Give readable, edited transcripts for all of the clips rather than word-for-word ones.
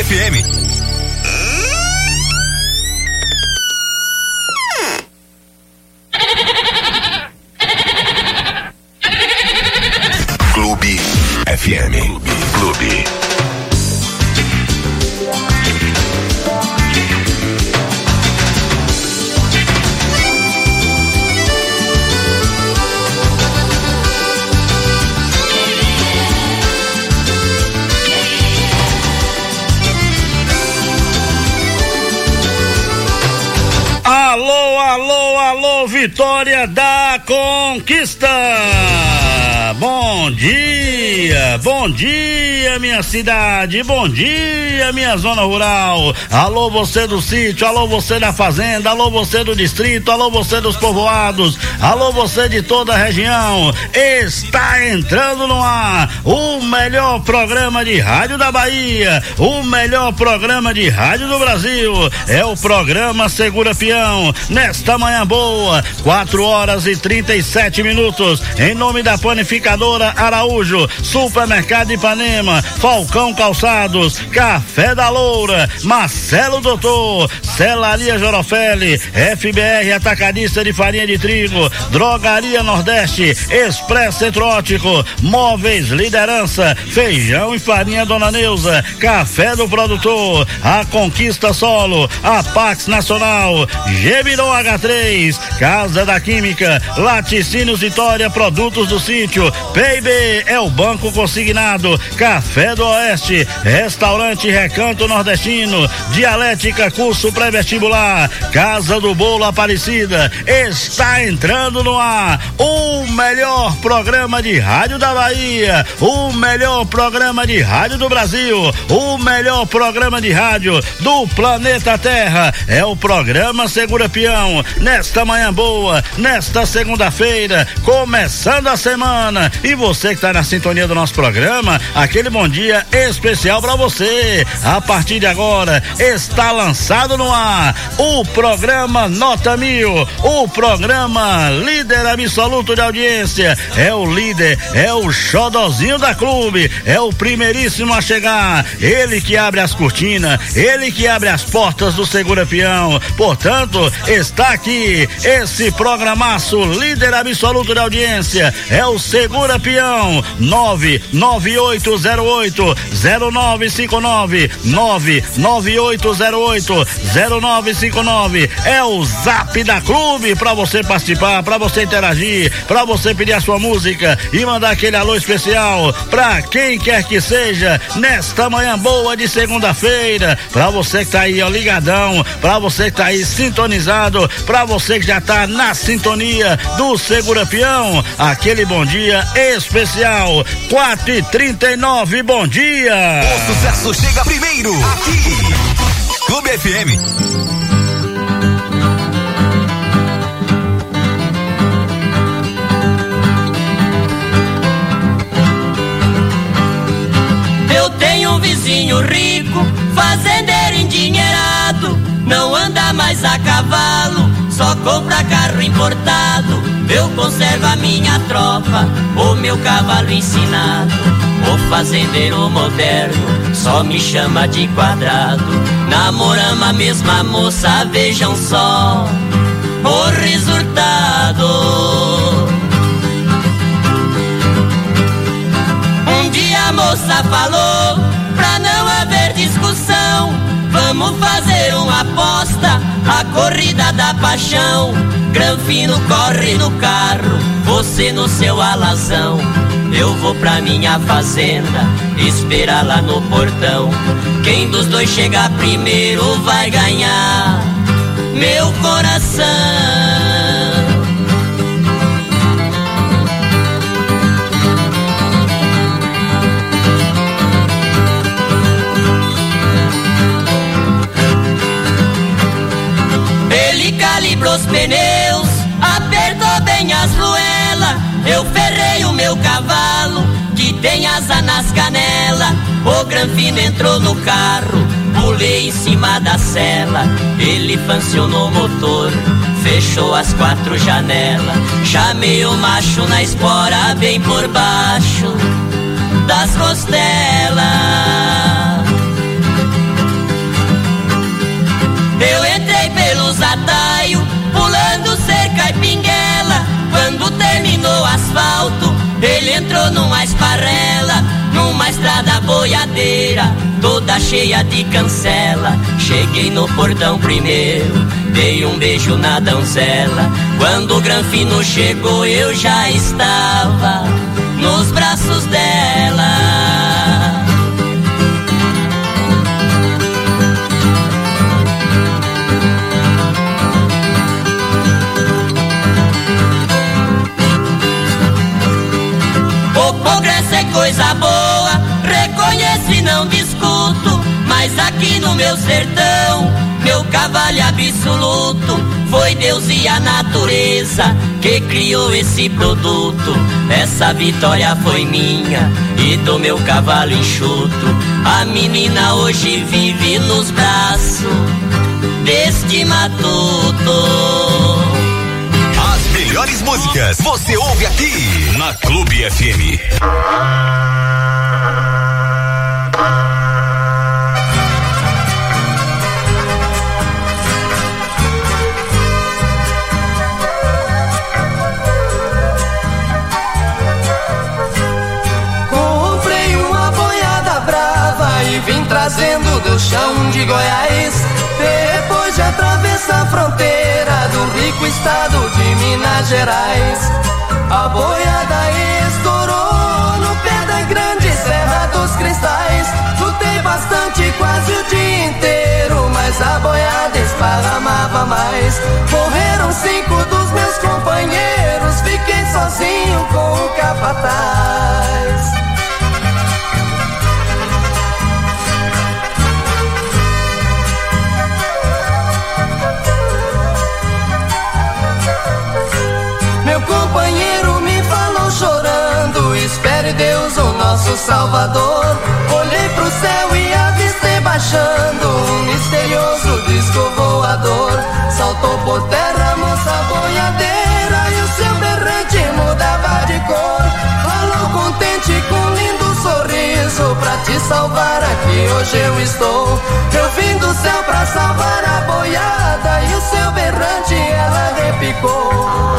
FM. Clube FM. Clube. Alô, Vitória da Conquista! Bom dia, minha cidade, bom dia, minha zona rural. Alô, você do sítio, alô, você da fazenda, alô, você do distrito, alô, você dos povoados, alô, você de toda a região. Está entrando no ar o melhor programa de rádio da Bahia, o melhor programa de rádio do Brasil. É o programa Segura Peão. Nesta manhã boa, 4h37, em nome da Panificadora Araújo, Supermercado Ipanema, Falcão Calçados, Café da Loura, Marcelo Doutor, Celaria Jorofeli, FBR Atacadista de Farinha de Trigo, Drogaria Nordeste, Expresso Centro Óptico, Móveis Liderança, Feijão e Farinha Dona Neuza, Café do Produtor, a Conquista Solo, a Pax Nacional, Gebiron H3, Casa da Química, Laticínios Vitória, Produtos do Sítio, PIB é o Banco Consignado, Café do Oeste, Restaurante Recanto Nordestino, Dialética Curso Pré-Vestibular, Casa do Bolo Aparecida. Está entrando no ar o melhor programa de rádio da Bahia, o melhor programa de rádio do Brasil, o melhor programa de rádio do planeta Terra. É o programa Segura Peão. Nesta manhã boa, nesta segunda-feira, começando a semana. E você que está na sintonia do nosso programa, aquele bom dia especial para você. A partir de agora está lançado no ar o programa Nota 1000, o programa líder absoluto de audiência. É o líder, é o xodozinho da clube, é o primeiríssimo a chegar, ele que abre as cortinas, ele que abre as portas do Segura Peão. Portanto, está aqui esse programaço líder absoluto de audiência, é o Segura Peão. 998080959, 998080959 é o zap da clube para você participar, para você interagir, para você pedir a sua música e mandar aquele alô especial para quem quer que seja nesta manhã boa de segunda-feira. Para você que tá aí ó, ligadão, para você que tá aí sintonizado, para você que já tá na sintonia do Segura Peão, aquele bom dia especial. 4h39, bom dia! O sucesso chega primeiro, aqui, Clube FM. Eu tenho um vizinho rico, fazendeiro endinheirado, não anda mais a cavalo, só compra carro importado. Eu conservo a minha tropa, o meu cavalo ensinado. O fazendeiro moderno só me chama de quadrado. Namoramos a mesma moça, vejam só o resultado. Um dia a moça falou, pra não haver discussão, vamos fazer uma aposta, a corrida da paixão. Granfino corre no carro, você no seu alazão. Eu vou pra minha fazenda, esperar lá no portão. Quem dos dois chegar primeiro vai ganhar meu coração. Ele calibrou os pneus, apertou bem as luelas. Eu ferrei o meu cavalo, que tem asa nas canelas. O Granfino entrou no carro, pulei em cima da sela. Ele funcionou o motor, fechou as 4 janelas. Chamei o macho na espora, bem por baixo das costelas. boiadeira, toda cheia de cancela. Cheguei no portão primeiro, dei um beijo na donzela. Quando o Granfino chegou, eu já estava nos braços dela. O progresso é coisa boa, reconheço e não discuto, mas aqui no meu sertão, meu cavalo absoluto, foi Deus e a natureza que criou esse produto. Essa vitória foi minha e do meu cavalo enxuto. A menina hoje vive nos braços deste matuto. Melhores músicas você ouve aqui na Clube FM. Comprei uma boiada brava e vim trazendo do chão de Goiás. Depois de atravessar a fronteira do rico estado de Minas Gerais, a boiada estourou no pé da grande Serra dos Cristais. Lutei bastante, quase o dia inteiro, mas a boiada esparramava mais. Morreram 5 dos meus companheiros, fiquei sozinho com o capataz. Meu companheiro me falou chorando, espere Deus, o nosso Salvador. Olhei pro céu e avistei baixando um misterioso disco voador. Saltou por terra a moça boiadeira e o seu berrante mudava de cor. Falou contente com lindo sorriso, pra te salvar aqui hoje eu estou. Eu vim do céu pra salvar a boiada e o seu berrante ela repicou.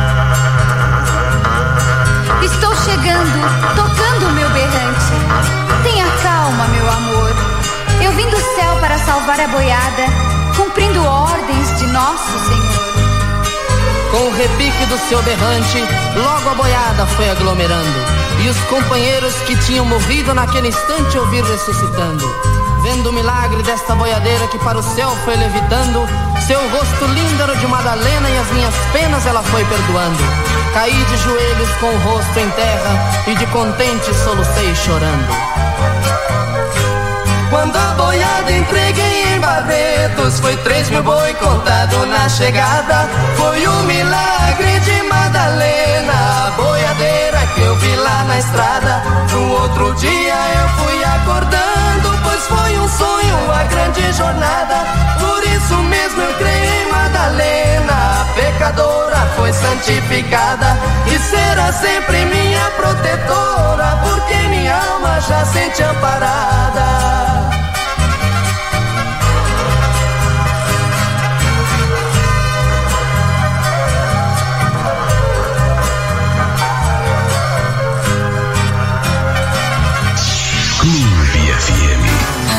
Estou chegando, tocando meu berrante. Tenha calma, meu amor. Eu vim do céu para salvar a boiada, cumprindo ordens de nosso Senhor. Com o repique do seu berrante, logo a boiada foi aglomerando, e os companheiros que tinham morrido naquele instante eu vi ressuscitando. Vendo o milagre desta boiadeira que para o céu foi levitando, seu rosto lindo era de Madalena e as minhas penas ela foi perdoando. Caí de joelhos com o rosto em terra e de contente solucei chorando. Quando a boiada entreguei em Barretos, foi 3.000 boi contado na chegada. Foi um milagre de Madalena, a boiadeira que eu vi lá na estrada. No outro dia eu fui acordando, pois foi um sonho, a grande jornada. Por isso mesmo eu creio em Madalena, a pecadora foi santificada e será sempre minha protetora, porque minha alma já sente amparada. Clube FM.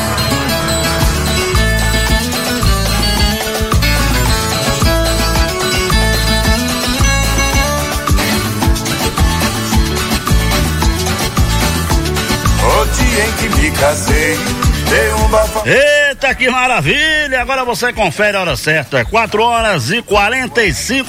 O dia em que me casei, dei um bafão. Eita, que maravilha! Agora você confere a hora certa, 4h45,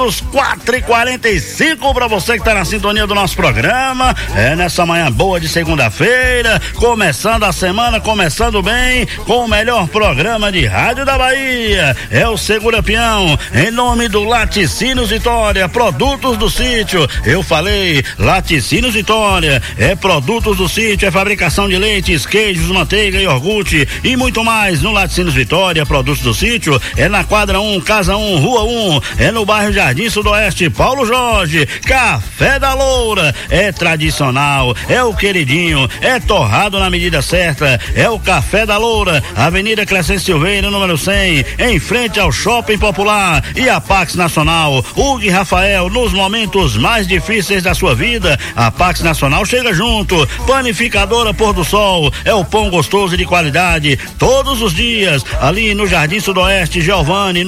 4h45 pra você que tá na sintonia do nosso programa. É nessa manhã boa de segunda-feira, começando a semana, começando bem, com o melhor programa de rádio da Bahia. É o Segura Peão, em nome do Laticínios Vitória, produtos do sítio. Eu falei, Laticínios Vitória, é produtos do sítio, é fabricação de leites, queijos, manteiga, iogurte e muito mais. mais no Laticínios Vitória, produtos do sítio, é na quadra 1, casa 1, rua 1, é no bairro Jardim Sudoeste, Paulo Jorge. Café da Loura é tradicional, é o queridinho, é torrado na medida certa, é o Café da Loura, Avenida Crescente Silveira, número 100, em frente ao Shopping Popular e a Pax Nacional. Hugo e Rafael, nos momentos mais difíceis da sua vida, a Pax Nacional chega junto. Panificadora Pôr do Sol, é o pão gostoso e de qualidade, todos os dias, ali no Jardim Sudoeste, Giovanni,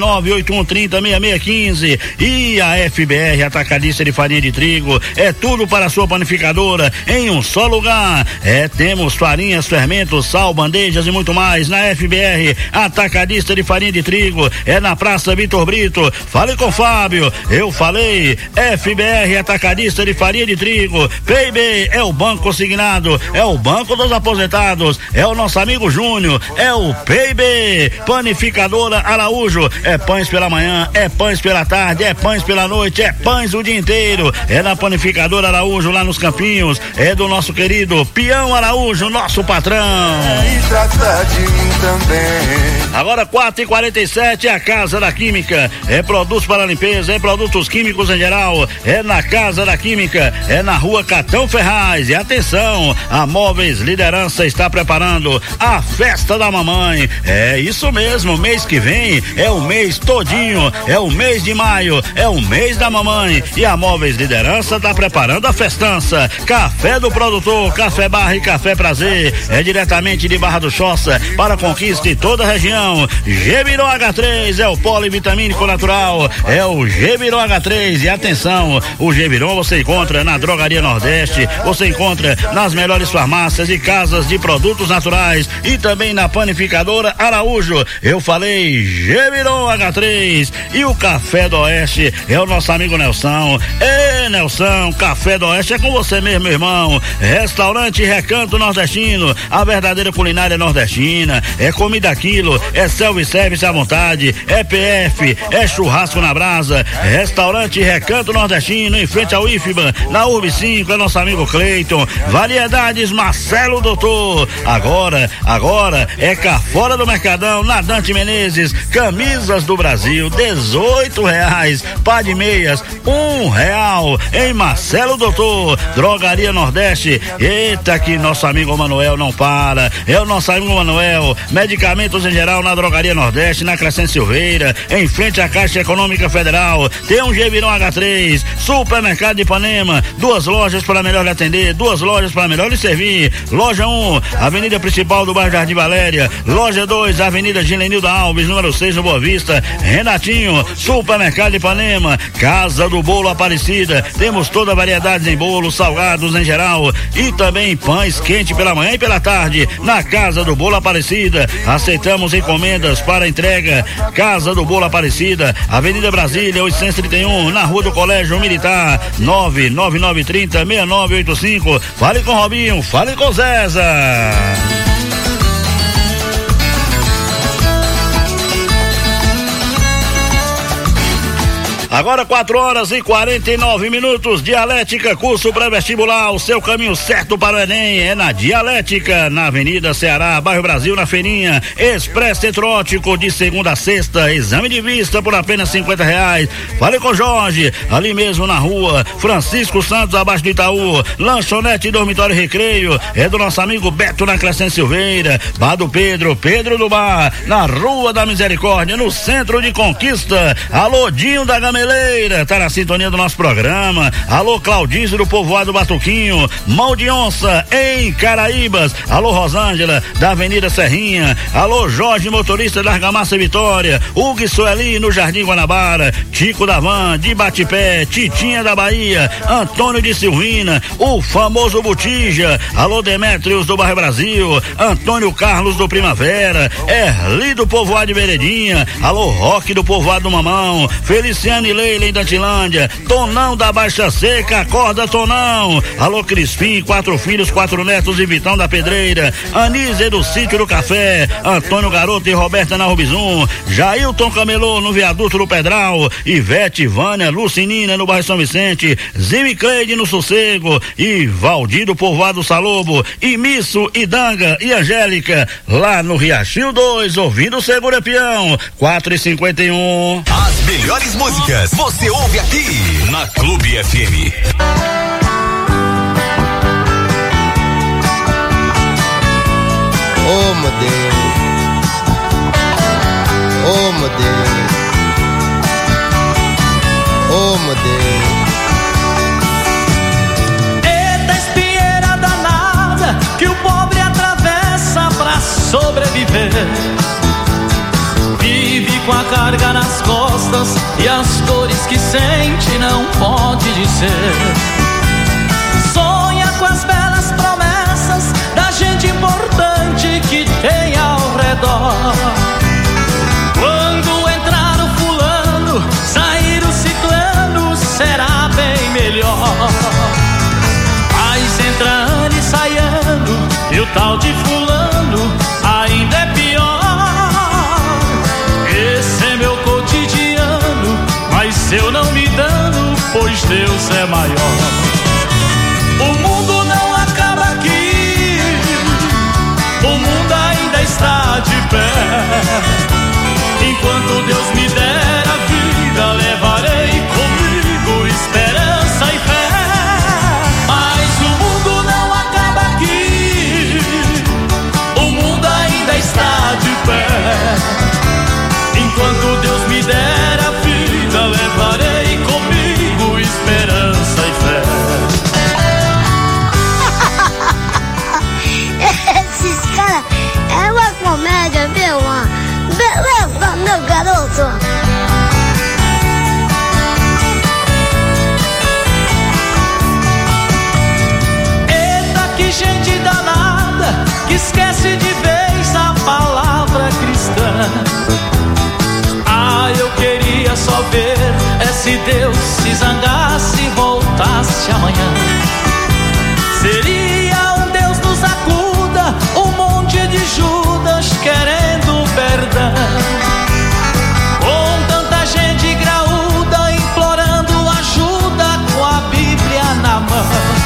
981306615. E a FBR Atacadista de Farinha de Trigo, é tudo para a sua panificadora, em um só lugar. Temos farinhas, fermentos, sal, bandejas e muito mais na FBR Atacadista de Farinha de Trigo, é na Praça Vitor Brito. Fale com Fábio, eu falei. FBR Atacadista de Farinha de Trigo. PIB é o banco consignado, é o banco dos aposentados, é o nosso amigo Júnior, é o PIB. Panificadora Araújo, é pães pela manhã, é pães pela tarde, é pães pela noite, é pães o dia inteiro. É na Panificadora Araújo, lá nos Campinhos, é do nosso querido Pião Araújo, nosso patrão. E trata de mim também. Agora 4h47, a Casa da Química, é produtos para limpeza, é produtos químicos em geral, é na Casa da Química, é na rua Catão Ferraz. E atenção, a Móveis Liderança está preparando a festa da mamãe. É isso mesmo, mês que vem é o mês todinho, é o mês de maio, é o mês da mamãe, e a Móveis Liderança está preparando a festança. Café do produtor, Café Barra e Café Prazer, é diretamente de Barra do Choça para conquiste toda a região. Geviron H3 é o polivitamínico natural, é o Geviron H3. E atenção, o Geviron você encontra na Drogaria Nordeste, você encontra nas melhores farmácias e casas de produtos naturais e também na Panificadora Araújo. Eu falei Geviron H3. E o Café do Oeste é o nosso amigo Nelson. Nelson, Café do Oeste é com você mesmo, irmão. Restaurante Recanto Nordestino, a verdadeira culinária nordestina, é comida quilo, é self-service à vontade, é PF, é churrasco na brasa. Restaurante Recanto Nordestino, em frente ao IFBA, na URB 5, é nosso amigo Cleiton. Variedades Marcelo Doutor. Agora é cá fora do Mercadão, na Dante Menezes. Camisas do Brasil, R$18. Pá de meias, R$1. Em Marcelo Doutor. Drogaria Nordeste. Eita, que nosso amigo Manuel não para. É o nosso amigo Manuel. Medicamentos em geral na Drogaria Nordeste, na Crescente Silveira, em frente à Caixa Econômica Federal. Tem um Geviron H3. Supermercado de Ipanema, 2 lojas para melhor lhe atender, 2 lojas para melhor lhe servir. Loja 1, Avenida Principal do bairro Jardim Valéria. Loja 2, Avenida Gilenilda Alves, número 6, no Boa Vista. Renatinho, Supermercado de Ipanema. Casa do Bolo Aparecida, temos toda a variedade em bolos, salgados em geral e também pães quentes pela manhã e pela tarde. Na Casa do Bolo Aparecida, aceitamos encomendas para entrega. Casa do Bolo Aparecida, Avenida Brasília 831, na Rua do Colégio Militar. 99930-6985. Fale com Robinho, fale com Zeza. Agora 4h49, Dialética, curso pré-vestibular, o seu caminho certo para o Enem é na Dialética, na Avenida Ceará, bairro Brasil, na Feirinha. Expresso Centro Óptico, de segunda a sexta, exame de vista por apenas R$50. Fale com Jorge, ali mesmo na rua Francisco Santos, abaixo do Itaú. Lanchonete e dormitório Recreio, é do nosso amigo Beto, na Crescente Silveira. Bar do Pedro do Bar, na Rua da Misericórdia, no centro de Conquista. Alô, Dinho da Gameleira, tá na sintonia do nosso programa. Alô, Claudício do Povoado Batuquinho. Mão de Onça, em Caraíbas. Alô, Rosângela, da Avenida Serrinha. Alô, Jorge, motorista da Argamassa Vitória. Hugo e Sueli, no Jardim Guanabara. Tico da Van, de Batipé. Titinha da Bahia. Antônio de Silvina, o famoso Botija. Alô, Demétrios do Bairro Brasil. Antônio Carlos do Primavera. Erli do Povoado de Veredinha. Alô, Roque do Povoado do Mamão. Feliciane Leila em Dantilândia. Tonão da Baixa Seca, acorda Tonão. Alô Crispim, 4 filhos, 4 netos e Vitão da Pedreira. Anísia do Sítio do Café. Antônio Garoto e Roberta na Rubizum. Jailton Camelô no Viaduto do Pedral. Ivete, Vânia, Lucinina no bairro São Vicente. Zimi Cleide no Sossego. E Valdir do Povoado Salobo. E Misso, Idanga e Angélica lá no Riachinho 2, ouvindo o Segura Peão. 4h51. As melhores músicas você ouve aqui na Clube FM. Oh meu Deus, oh meu Deus, oh meu Deus. Eita espinheira danada que o pobre atravessa pra sobreviver. Vive com a carga nas costas e as dores que sente não pode dizer. Sonha com as belas promessas da gente importante que tem ao redor. Quando entrar o fulano, sair o ciclano, será bem melhor. Mas entra ano e sai ano, e o tal de fulano ainda é pior. Esse é meu cotidiano, mas eu não me dano, pois Deus é maior. O mundo não acaba aqui, o mundo ainda está de pé. Enquanto Deus me der a vida, levarei comigo esperança e fé. Mas o mundo não acaba aqui, o mundo ainda está de pé. Enquanto Deus me der a vida, levarei comigo esperança e fé. Esses caras é uma comédia, viu? Beleza, meu garoto. Eita, que gente danada que esquece de vez a palavra cristã. Ah, eu queria só ver se Deus se zangasse e voltasse amanhã. Seria um Deus nos acuda, um monte de Judas querendo perdão. Com tanta gente graúda implorando ajuda com a Bíblia na mão.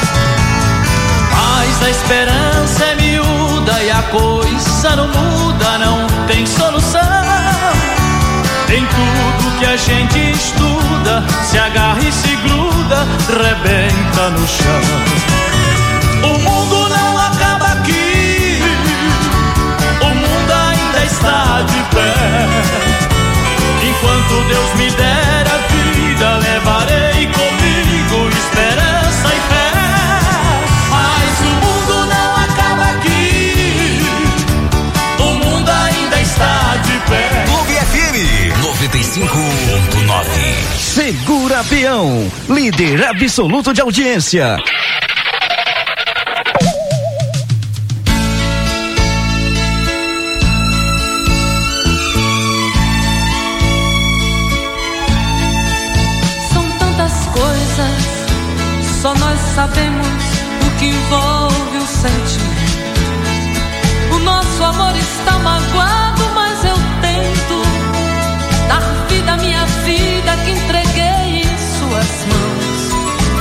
Mas a esperança é miúda e a coisa não muda, não tem solução. Em tudo que a gente estuda, se agarra e se gruda, rebenta no chão. O mundo não acaba aqui, o mundo ainda está de pé. Enquanto Deus me der a vida, levarei comigo esperança e fé. Mas o mundo não acaba aqui, o mundo ainda está de pé. Clube FM 95.9. Segura Peão, líder absoluto de audiência. São tantas coisas, só nós sabemos o que envolve o sentimento. O nosso amor está magoado, mas eu tento dar vida à minha vida que entreguei em suas mãos.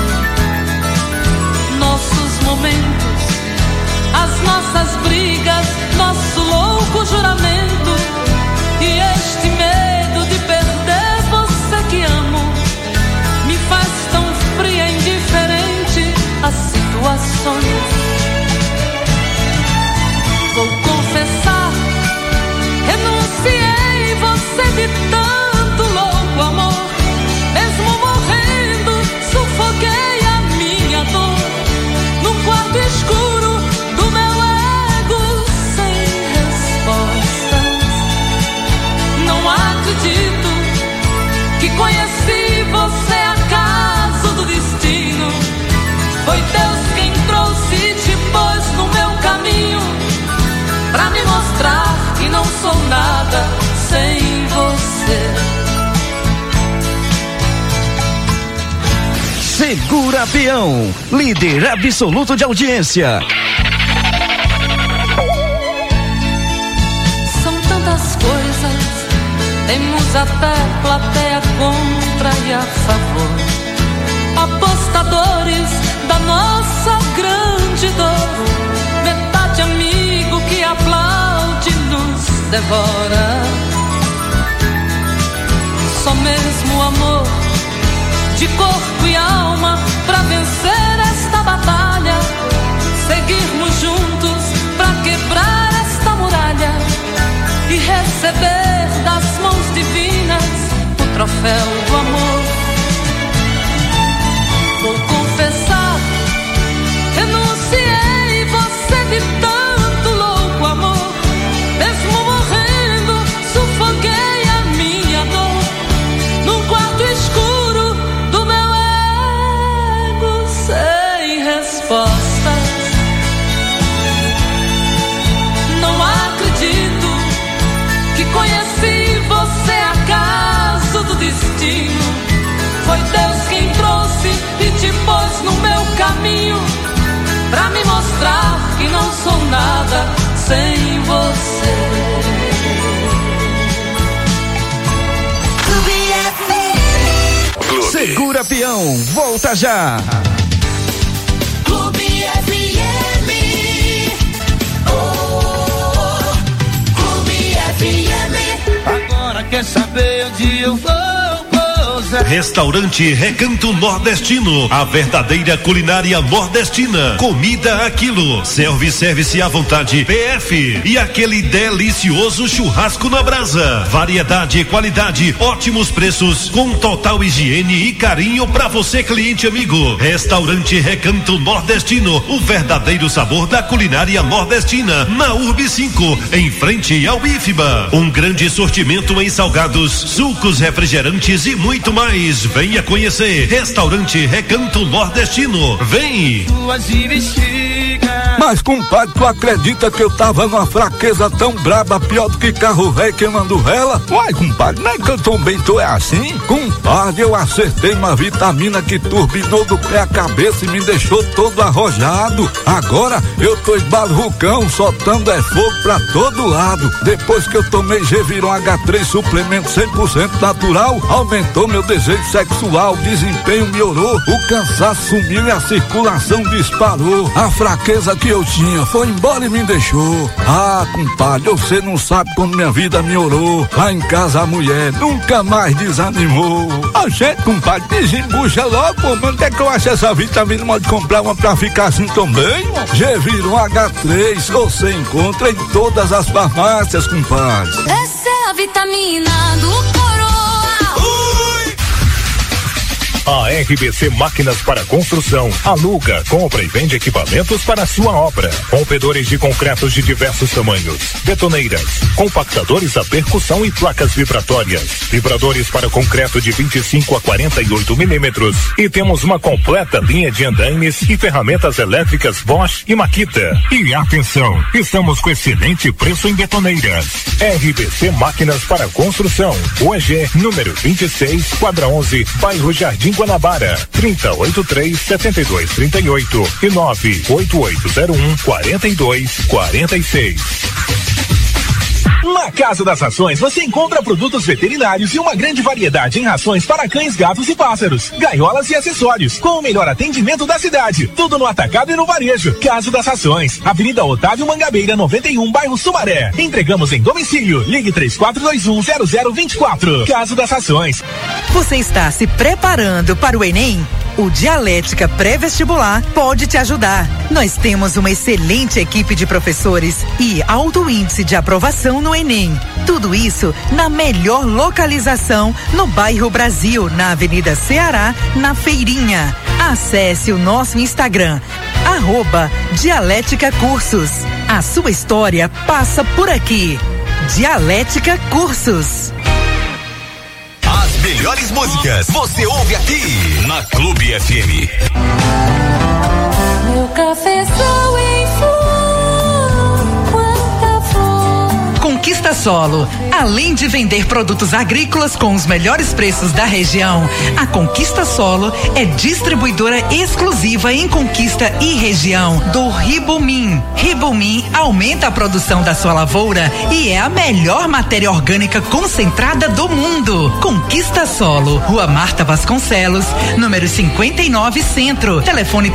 Nossos momentos, as nossas brigas, nosso louco juramento e este medo de perder você que amo me faz tão fria e indiferente às situações. Vou confessar, renunciei você de tanto louco amor. Mesmo morrendo, sufoquei a minha dor num quarto escuro do meu ego sem respostas. Não acredito que conheci você acaso do destino. Foi Deus quem trouxe e te pôs no meu caminho pra me mostrar que não sou nada sem você. Segura Peão, líder absoluto de audiência. São tantas coisas, temos até plateia contra e a favor. Apostadores da nossa grande dor, metade amigo que aplaude nos devora. Só mesmo amor de corpo e alma pra vencer esta batalha, seguirmos juntos pra quebrar esta muralha e receber das mãos divinas o troféu do amor. Vou confessar, renunciei você de tanto louco amor, mesmo morrendo sufoquei a minha dor num quarto escuro do meu ego sem respostas. Não acredito que conheci você acaso do destino. Foi Deus quem trouxe e te pôs no meu caminho pra me mostrar que não sou nada sem você. Segura Peão, volta já. Clube FM. Oh, Clube FM. Agora quer saber onde eu vou? Restaurante Recanto Nordestino, a verdadeira culinária nordestina. Comida a quilo, self-service à vontade, PF e aquele delicioso churrasco na brasa. Variedade e qualidade, ótimos preços, com total higiene e carinho para você, cliente amigo. Restaurante Recanto Nordestino, o verdadeiro sabor da culinária nordestina, na Urb 5, em frente ao IFBA. Um grande sortimento em salgados, sucos, refrigerantes e muito mais. Venha conhecer Restaurante Recanto Nordestino. Vem! Mas compadre, tu acredita que eu tava numa fraqueza tão braba, pior do que carro velho queimando vela? Uai, compadre, não é que eu também tô assim? Compadre, eu acertei uma vitamina que turbinou do pé à cabeça e me deixou todo arrojado. Agora eu tô esbarrucão, soltando fogo pra todo lado. Depois que eu tomei Geviron H3 suplemento 100% natural, aumentou meu desejo sexual, desempenho melhorou, o cansaço sumiu e a circulação disparou. A fraqueza que eu tinha foi embora e me deixou. Ah, compadre, você não sabe como minha vida melhorou. Lá em casa a mulher nunca mais desanimou. A gente, compadre, desembucha logo, pô, mas onde é que eu acho essa vitamina? Pode comprar uma pra ficar assim também? Geviron H3, você encontra em todas as farmácias, compadre. Essa é a vitamina do Coroa. A RBC Máquinas para Construção aluga, compra e vende equipamentos para a sua obra. Rompedores de concretos de diversos tamanhos, betoneiras, compactadores a percussão e placas vibratórias, vibradores para concreto de 25 a 48 milímetros. E temos uma completa linha de andaimes e ferramentas elétricas Bosch e Makita. E atenção, estamos com excelente preço em betoneiras. RBC Máquinas para Construção, UEG número 26, quadra 11, bairro Jardim Guanabara, 3083-7238 e 98801-4246. Na Casa das Rações você encontra produtos veterinários e uma grande variedade em rações para cães, gatos e pássaros, gaiolas e acessórios, com o melhor atendimento da cidade. Tudo no atacado e no varejo. Casa das Rações, Avenida Otávio Mangabeira 91, bairro Sumaré. Entregamos em domicílio. Ligue 3421-0024. Casa das Rações. Você está se preparando para o Enem? O Dialética Pré-Vestibular pode te ajudar. Nós temos uma excelente equipe de professores e alto índice de aprovação no Enem. Tudo isso na melhor localização no bairro Brasil, na Avenida Ceará, na Feirinha. Acesse o nosso Instagram, @Dialética Cursos. A sua história passa por aqui. Dialética Cursos. As melhores músicas você ouve aqui na Clube FM. Meu cafezal em flor, quanta flor. Conquista Conquista Solo. Além de vender produtos agrícolas com os melhores preços da região, a Conquista Solo é distribuidora exclusiva em Conquista e região do Ribomin. Ribomin aumenta a produção da sua lavoura e é a melhor matéria orgânica concentrada do mundo. Conquista Solo, Rua Marta Vasconcelos, número 59 Centro. Telefone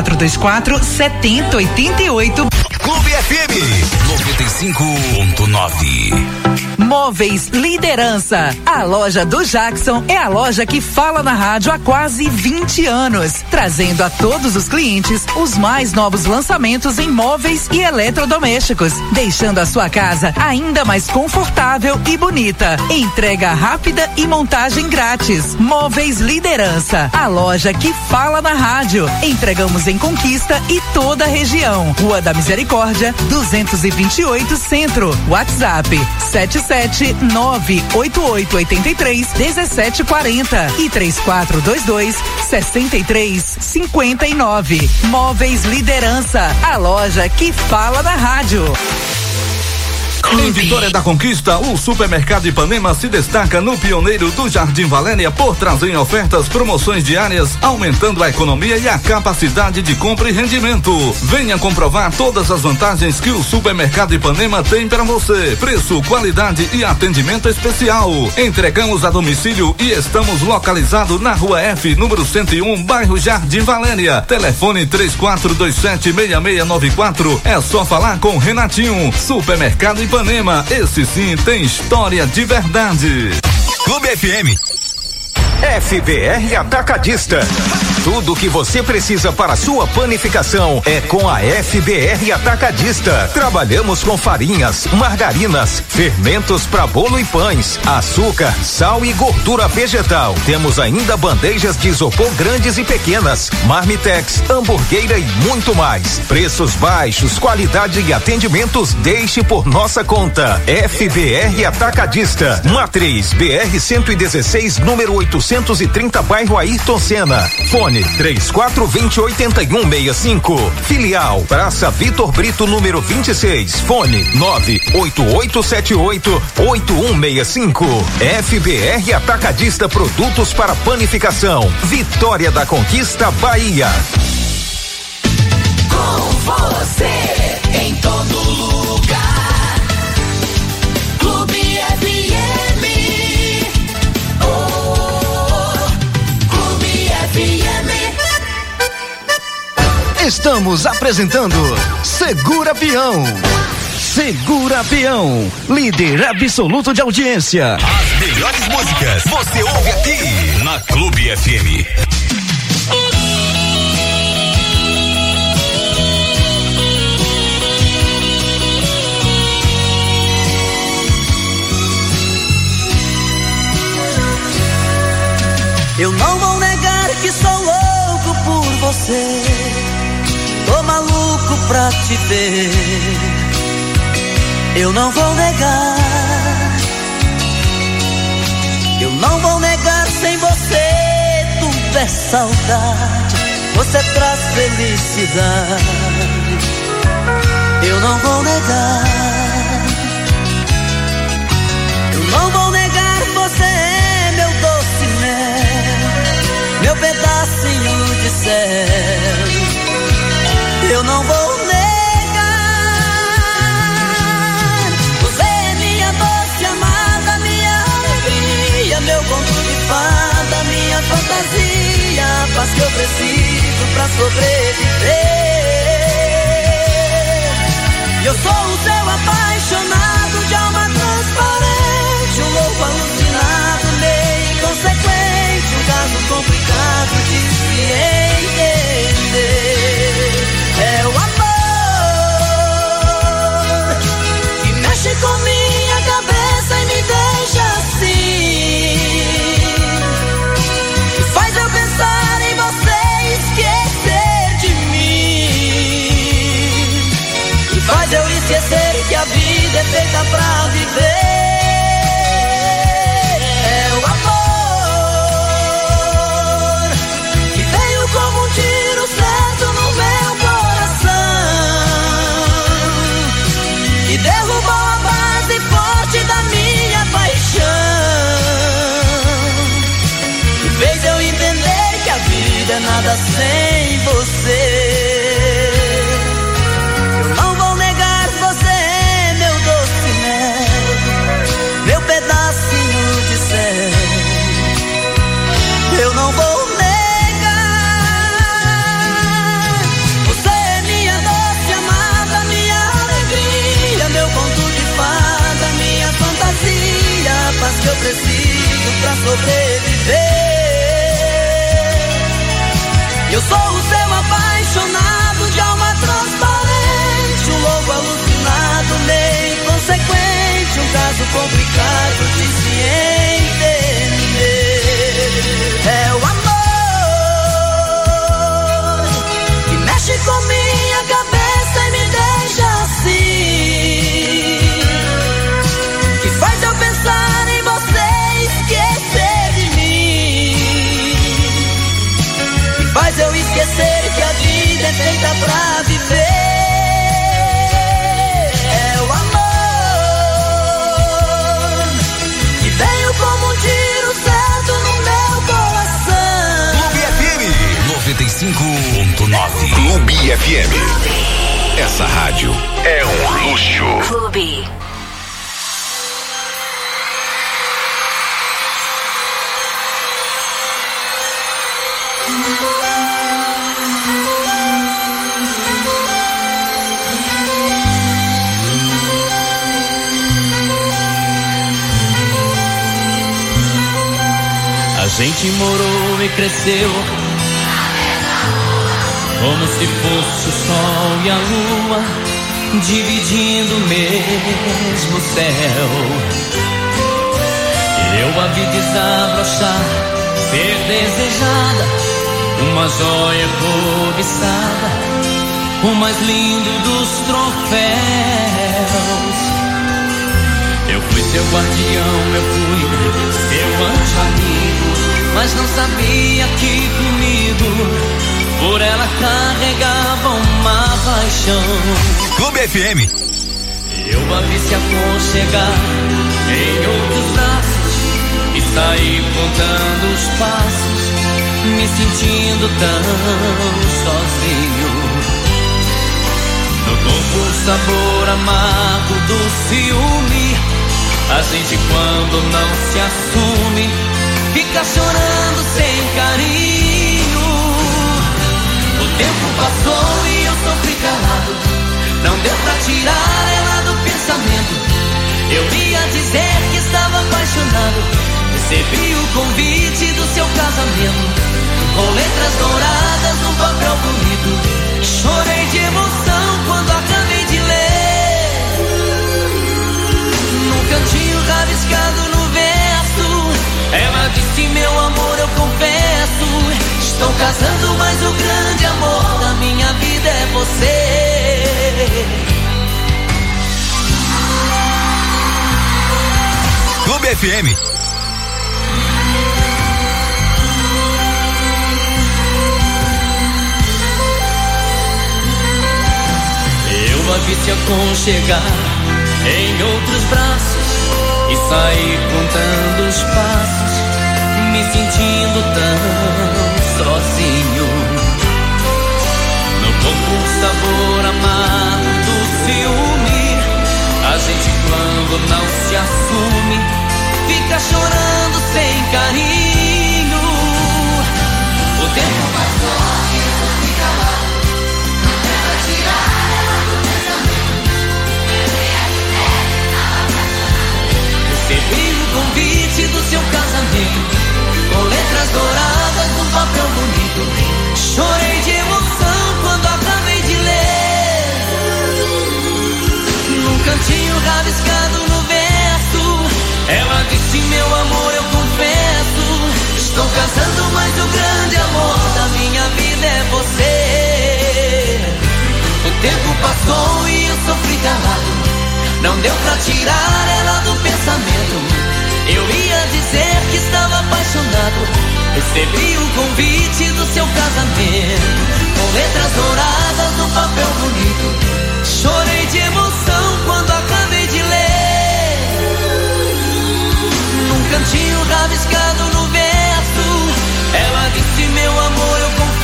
3424-7088. Clube FM 95.9. Móveis Liderança. A loja do Jackson é a loja que fala na rádio há quase 20 anos, trazendo a todos os clientes os mais novos lançamentos em móveis e eletrodomésticos, deixando a sua casa ainda mais confortável e bonita. Entrega rápida e montagem grátis. Móveis Liderança, a loja que fala na rádio. Entregamos em Conquista e toda a região. Rua da Misericórdia, 228 Centro. WhatsApp 77988831740 e 3422-6359. Móveis Liderança, a loja que fala na rádio. Em Vitória da Conquista, o Supermercado Ipanema se destaca no pioneiro do Jardim Valéria por trazer ofertas, promoções diárias, aumentando a economia e a capacidade de compra e rendimento. Venha comprovar todas as vantagens que o Supermercado Ipanema tem para você. Preço, qualidade e atendimento especial. Entregamos a domicílio e estamos localizados na Rua F, número 101, bairro Jardim Valéria. Telefone 3427-6694. É só falar com Renatinho. Supermercado Ipanema, esse sim tem história de verdade. Clube FM. FBR Atacadista. Tudo o que você precisa para sua panificação é com a FBR Atacadista. Trabalhamos com farinhas, margarinas, fermentos para bolo e pães, açúcar, sal e gordura vegetal. Temos ainda bandejas de isopor grandes e pequenas, marmitex, hamburgueira e muito mais. Preços baixos, qualidade e atendimentos deixe por nossa conta. FBR Atacadista. Matriz BR 116, número 830, bairro Ayrton Senna. Fone 3420-8165. Filial Praça Vitor Brito, número 26. Fone 98878-8165. FBR Atacadista, produtos para panificação. Vitória da Conquista, Bahia. Com você em todo lugar. Clube FM. Clube FM. Estamos apresentando Segura Peão. Segura Peão, líder absoluto de audiência. As melhores músicas você ouve aqui na Clube FM. Eu não vou negar que sou louco por você. Tô maluco pra te ver. Eu não vou negar. Eu não vou negar, sem você tudo é saudade. Você traz felicidade. Eu não vou negar. Eu não vou negar, você é meu doce mel, meu pedacinho de céu. Eu não vou negar. Você é minha doce amada, minha alegria, meu conto de fada, minha fantasia, a paz que eu preciso pra sobreviver. Eu sou o seu apaixonado, de alma transparente, um louco alucinado, meio inconsequente, um caso complicado de se entender. É o amor que mexe com minha cabeça e me deixa assim, que faz eu pensar em você e esquecer de mim, que faz eu esquecer que a vida é feita pra viver. É o amor que veio como um tiro certo no meu coração, que derrubou a base forte é nada sem você. Eu não vou negar, você é meu doce mel, meu pedacinho de céu. Eu não vou negar, você é minha doce amada, minha alegria, meu conto de fada, minha fantasia, a paz que eu preciso pra sobreviver. Eu sou o seu apaixonado de alma transparente, um louco alucinado, meio inconsequente, um caso complicado de se entender. É o amor que mexe com minha cabeça e me deixa assim, que faz eu pensar em você e esquecer de mim, que faz eu esquecer que a vida é feita pra viver. É o amor que veio como um tiro certo no meu coração. Clube FM 95.9. Clube FM. Essa rádio é um luxo. Clube. A gente morou e cresceu como se fosse o sol e a lua dividindo o mesmo céu. Eu a vi desabrochar, ser desejada, uma joia cobiçada, o mais lindo dos troféus. Eu fui seu guardião, eu fui seu anjo amigo, mas não sabia que comigo por ela carregava uma paixão. Clube FM. Eu a vi se aconchegar em outros braços e saí contando os passos, me sentindo tão sozinho. No corpo o sabor amargo do ciúme, a gente quando não se assume fica chorando sem carinho. O tempo passou e eu sofri calado, não deu pra tirar ela do pensamento. Eu ia dizer que estava apaixonado, recebi o convite do seu casamento, com letras douradas num papel bonito. Chorei de emoção quando acabei de ler, num cantinho rabiscado no verso, ela disse: meu amor, eu confesso, estou casando, mas o grande amor da minha vida é você. Clube FM. Eu a vi se aconchegar em outros braços e saí contando os passos, me sentindo tão sozinho. No corpo o sabor amargo do ciúme, a gente quando não se assume fica chorando sem carinho. O tempo passou e eu fui calado, não deu pra tirar ela do pensamento. Eu ia dizer que estava apaixonado, recebi o convite do seu casamento, com letras douradas num papel bonito. Chorei de emoção quando acabei de ler, num cantinho rabiscado no verso, ela disse: meu amor, eu confesso, estou casando, mas o grande amor da minha vida é você. O tempo passou e eu sofri calado, não deu pra tirar ela do pensamento. Eu ia dizer que estava apaixonado, recebi o convite do seu casamento, com letras douradas num papel bonito. Chorei de emoção quando acabei de ler, num cantinho rabiscado no verso, ela disse: meu amor, eu confesso,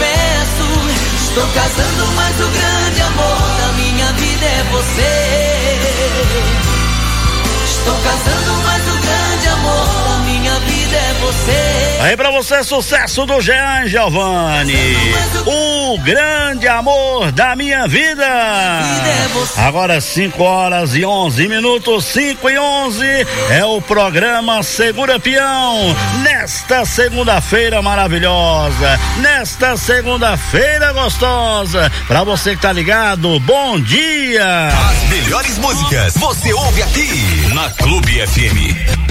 casando, mas o grande amor da minha vida é você. Estou casando, mas o grande amor da minha vida é você. Aí pra você, sucesso do Jean Giovanni. O grande amor da minha vida. Agora 5h11, 5h11, é o programa Segura Peão. Nesta segunda-feira maravilhosa, nesta segunda-feira gostosa. Pra você que tá ligado, bom dia. As melhores músicas você ouve aqui na Clube FM.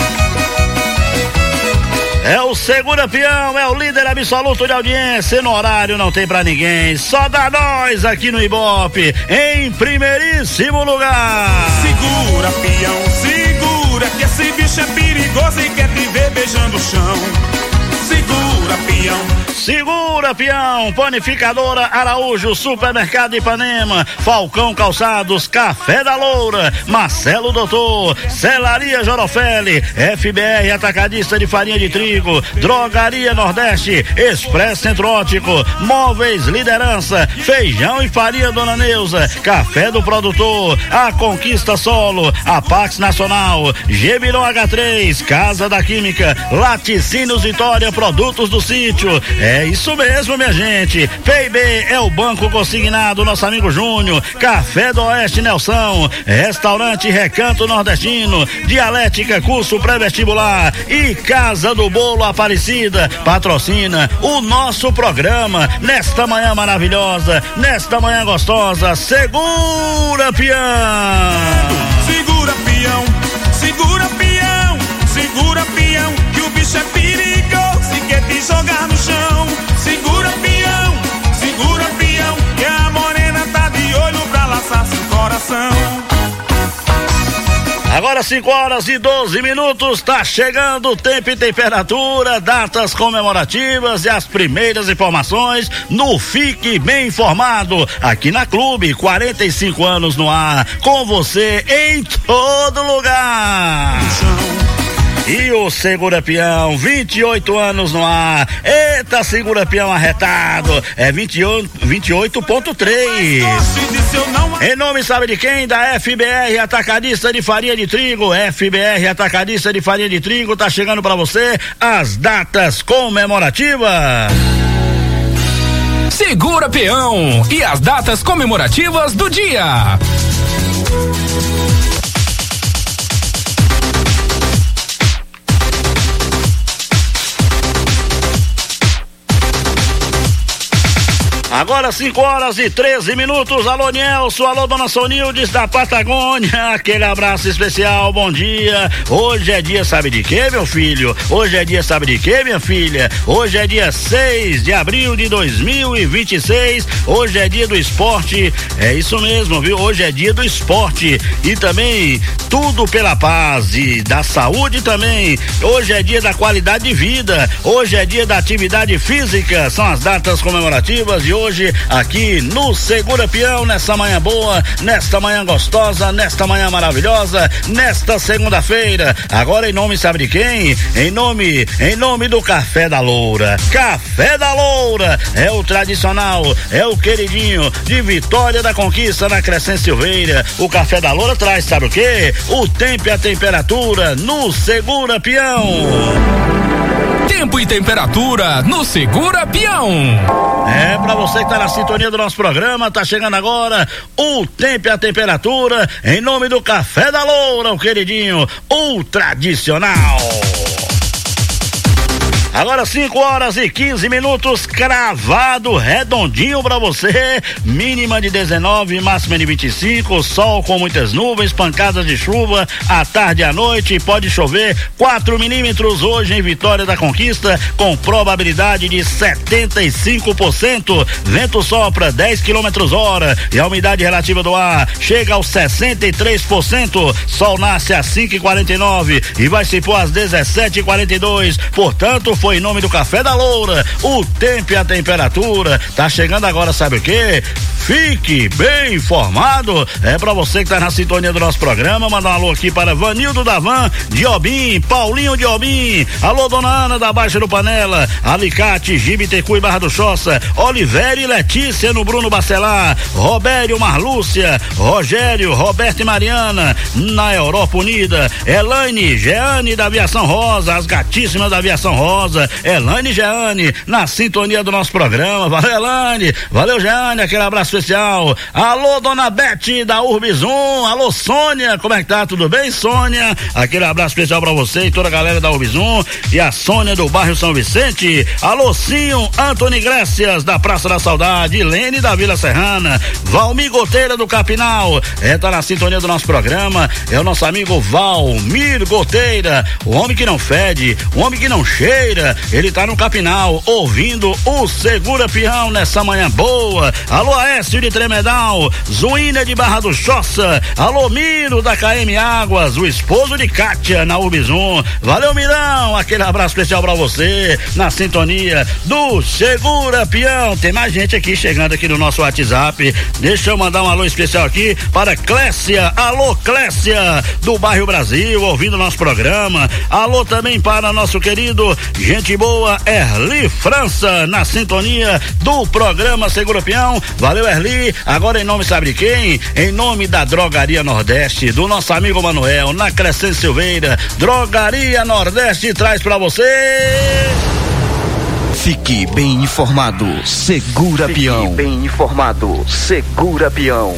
É o Segura Peão, é o líder absoluto de audiência. No horário não tem pra ninguém, só dá nós aqui no Ibope, em primeiríssimo lugar. Segura, peão, segura, que esse bicho é perigoso e quer te ver beijando o chão. Segura, peão. Segura, peão. Panificadora Araújo, Supermercado Ipanema, Falcão Calçados, Café da Loura, Marcelo Doutor, Celaria Jorofeli, FBR Atacadista de Farinha de Trigo, Drogaria Nordeste, Expresso Centro Óptico, Móveis Liderança, Feijão e Farinha Dona Neuza, Café do Produtor, A Conquista Solo, a Pax Nacional, Gebirão H3, Casa da Química, Laticínios Vitória, Produtos do Sítio. É isso mesmo, minha gente. PIB é o Banco Consignado, nosso amigo Júnior. Café do Oeste Nelson, Restaurante Recanto Nordestino, Dialética Curso Pré-Vestibular e Casa do Bolo Aparecida patrocina o nosso programa nesta manhã maravilhosa, nesta manhã gostosa. Segura, peão. Segura, peão. Segura, peão. Segura, peão, que o bicho é perigoso e quer te jogar no chão. Segura, peão, que a morena tá de olho pra laçar seu coração. Agora 5h12, tá chegando o tempo e temperatura, datas comemorativas e as primeiras informações no Fique Bem Informado, aqui na Clube, 45 anos no ar, com você em todo lugar. E o Segura Peão, 28 anos no ar. Eita, Segura Peão arretado. É 28.3. Em nome, sabe de quem? Da FBR Atacadista de Farinha de Trigo. FBR Atacadista de Farinha de Trigo, tá chegando pra você as datas comemorativas. Segura Peão e as datas comemorativas do dia. Agora 5h13. Alô, Nelson, alô, dona Sonildes da Patagônia, aquele abraço especial, bom dia. Hoje é dia, sabe de quê, meu filho? Hoje é dia, sabe de quê, minha filha? Hoje é dia 6 de abril de 2026. Hoje é dia do esporte. É isso mesmo, viu? Hoje é dia do esporte e também tudo pela paz e da saúde também. Hoje é dia da qualidade de vida. Hoje é dia da atividade física. São as datas comemorativas de hoje aqui no Segura Peão, nessa manhã boa, nesta manhã gostosa, nesta manhã maravilhosa, nesta segunda-feira. Agora em nome, sabe de quem? Em nome do Café da Loura. Café da Loura é o tradicional, é o queridinho de Vitória da Conquista, na Crescente Silveira. O Café da Loura traz, sabe o quê? O tempo e a temperatura no Segura Peão. Tempo e temperatura no Segura Peão. É, pra você que tá na sintonia do nosso programa, tá chegando agora o tempo e a temperatura em nome do Café da Loura, o queridinho, o tradicional. Agora 5h15, cravado redondinho pra você, mínima de 19, máxima de 25, sol com muitas nuvens, pancadas de chuva à tarde e à noite, pode chover 4 milímetros hoje em Vitória da Conquista, com probabilidade de 75%, vento sopra 10 km/h e a umidade relativa do ar chega aos 63%, sol nasce às 5h49 e vai se pôr às 17h42, portanto, foi em nome do Café da Loura. O tempo e a temperatura. Tá chegando agora, sabe o quê? Fique bem informado. É pra você que tá na sintonia do nosso programa. Mandar um alô aqui para Vanildo da Van, Diobim, Paulinho Diobim. Alô, dona Ana da Baixa do Panela, Alicate, Gibitecu e Barra do Choça, Oliveira e Letícia no Bruno Bacelar, Robério Marlúcia, Rogério, Roberto e Mariana na Europa Unida, Elaine, Jeane da Aviação Rosa, as gatíssimas da Aviação Rosa, Elaine e Jeane na sintonia do nosso programa. Valeu, Elaine, valeu, Jeane, aquele abraço especial. Alô, dona Bete da Urbizum, alô, Sônia, como é que tá? Tudo bem, Sônia? Aquele abraço especial pra você e toda a galera da Urbizum e a Sônia do bairro São Vicente. Alô, Cinho, Antony Grécias da Praça da Saudade, Lene da Vila Serrana, Valmir Goteira do Capinal, tá na sintonia do nosso programa, é o nosso amigo Valmir Goteira, o homem que não fede, o homem que não cheira, ele tá no Capinal, ouvindo o Segura Peão nessa manhã boa. Alô, Aécio de Tremedal, Zuína de Barra do Choça, alô, Miro da KM Águas, o esposo de Kátia na Urbizum. Valeu, Mirão, aquele abraço especial pra você, na sintonia do Segura Peão. Tem mais gente aqui chegando aqui no nosso WhatsApp. Deixa eu mandar um alô especial aqui para Clécia, alô Clécia, do bairro Brasil, ouvindo nosso programa. Alô também para nosso querido, gente boa, Erli França, na sintonia do programa Segura Peão. Valeu, Erli. Agora em nome, sabe de quem? Em nome da Drogaria Nordeste, do nosso amigo Manuel, na Crescente Silveira. Drogaria Nordeste traz pra você. Fique bem informado, Segura Peão. Fique bem informado, Segura Peão.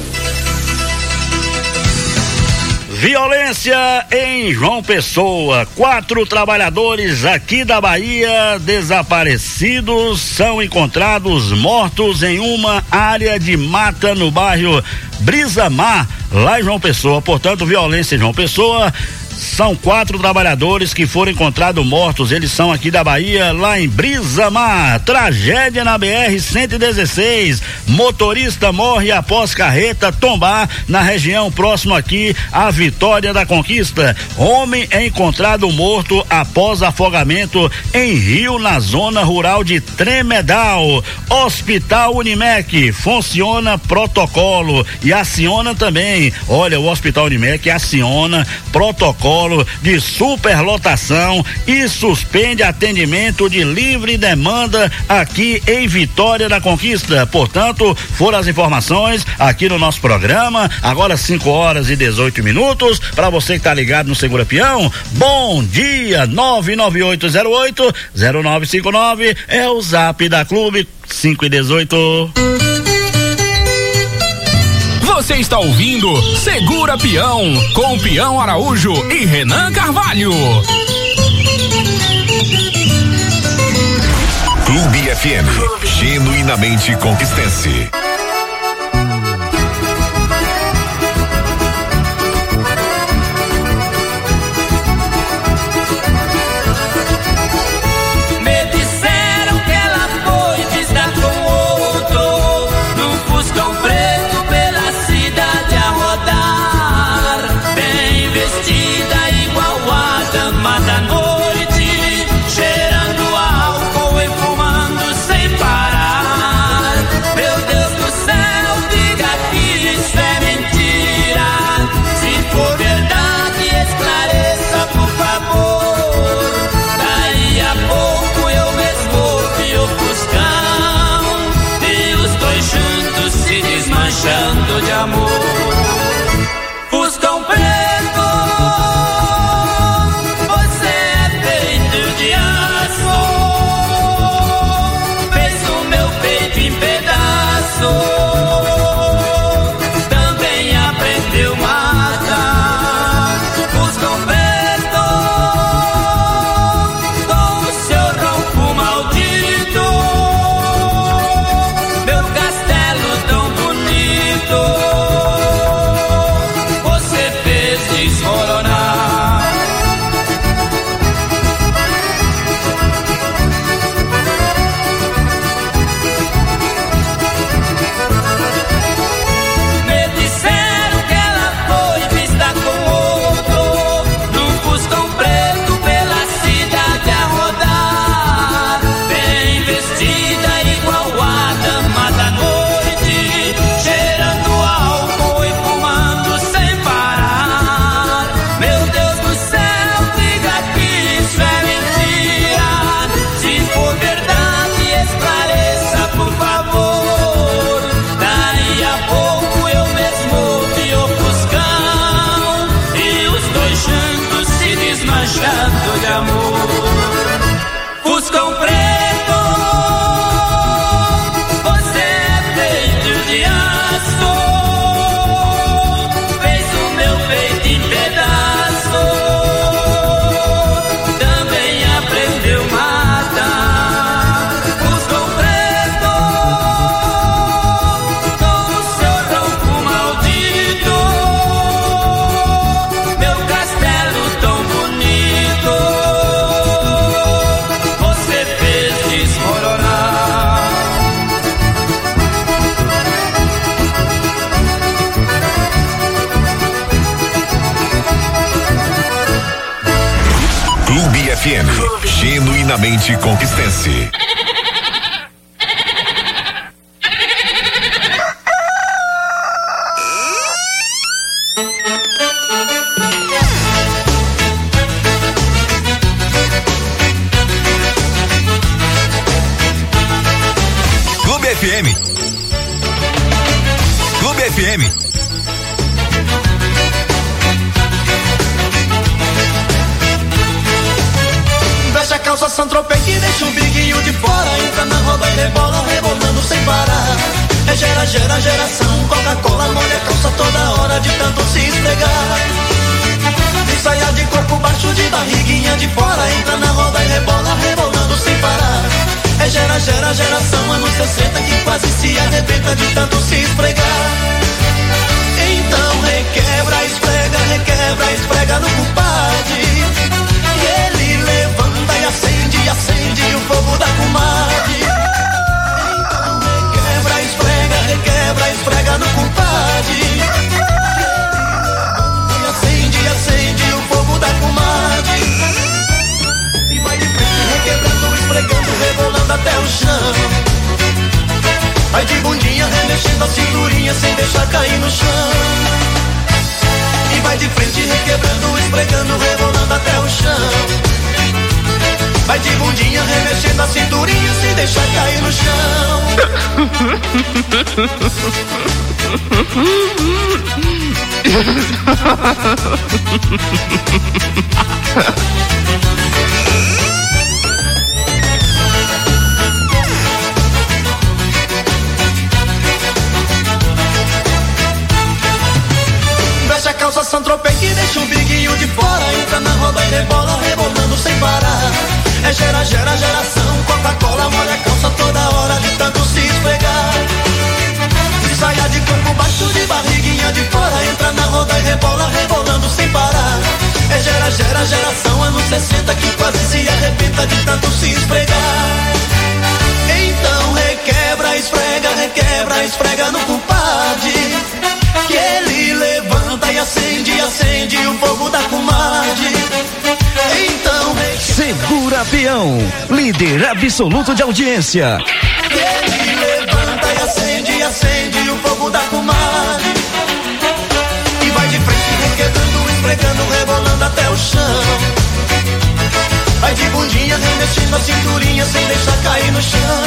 Violência em João Pessoa. 4 trabalhadores aqui da Bahia desaparecidos são encontrados mortos em uma área de mata no bairro Brisa Mar, lá em João Pessoa. Portanto, violência em João Pessoa. São 4 trabalhadores que foram encontrados mortos. Eles são aqui da Bahia, lá em Brisa Mar. Tragédia na BR-116. Motorista morre após carreta tombar na região próximo aqui à Vitória da Conquista. Homem é encontrado morto após afogamento em rio na zona rural de Tremedal. Hospital Unimec funciona protocolo e aciona também. Olha, o Hospital Unimec aciona protocolo de superlotação e suspende atendimento de livre demanda aqui em Vitória da Conquista. Portanto, foram as informações aqui no nosso programa. Agora 5h18 para você que tá ligado no Segura Peão. Bom dia. 99808-0959 é o zap da Clube. 5h18. Você está ouvindo Segura Peão, com Peão Araújo e Renan Carvalho. Clube FM, genuinamente conquistense. Cheirando álcool e fumando sem parar. Meu Deus, dois juntos se desmanchando de amor. Fuscão preto, você é feito de aço, fez o meu peito em pedaço, também aprendeu a matar. Fuscão preto, com o seu ronco maldito, meu castelo tão bonito, você fez desmoronar. Clube FM, genuinamente conquistense. Clube FM. Clube FM. Veste a calça Saint-Tropez que deixa o biguinho de fora, entra na roda e rebola, rebolando sem parar. É geração, Coca-Cola molha a calça toda hora de tanto se esfregar. E saia de corpo baixo, de barriguinha de fora, entra na roda e rebola, rebolando sem parar. É geração, anos 60 que quase se arrebenta de tanto se esfregar. Então requebra, esfrega no compadre, e ele levanta e acende o fogo da comadre. Então requebra, esfrega no compadre, e ele acende o fogo da comadre. E vai de frente, requebrando, esfregando, rebolando até o chão. Vai de bundinha, remexendo a cinturinha sem deixar cair no chão. E vai de frente, requebrando, esfregando, rebolando até o chão. Vai de bundinha, remexendo a cinturinha sem deixar cair no chão. Veste a calça Saint-Tropez que deixa o biguinho de fora, entra na roda e rebola, rebolando sem parar. É geração, Coca-Cola molha a calça toda hora de tanto se esfregar. E saia de corpo baixo, de barriguinha de fora, entra na roda e rebola, rebolando sem parar. É geração, anos 60 que quase se arrebenta de tanto se esfregar. Então requebra, esfrega no compadre, que ele levanta e acende o fogo da comadre. Então Segura Peão, líder absoluto de audiência. Ele levanta e acende o fogo da comadre. E vai de frente, requebrando, esfregando, rebolando até o chão. Vai de bundinha, remexendo a cinturinha sem deixar cair no chão.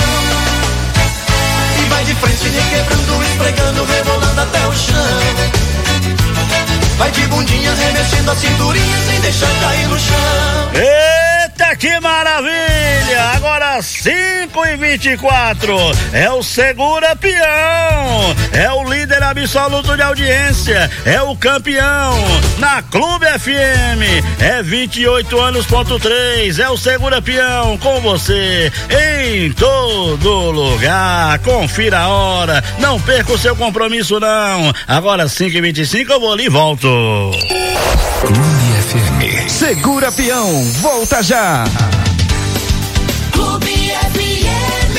E vai de frente, requebrando, esfregando, rebolando até o chão. Vai de bundinha, remexendo a cinturinha sem deixar cair no chão. Eita, que maravilha! Agora 5h24, é o Segura Peão, é o líder absoluto de audiência, é o campeão na Clube FM, é 28 anos.3, é o Segura Peão com você em todo lugar. Confira a hora, não perca o seu compromisso não. Agora 5h25 eu vou ali e volto. Clube FM. Segura Peão, volta já. Clube FM.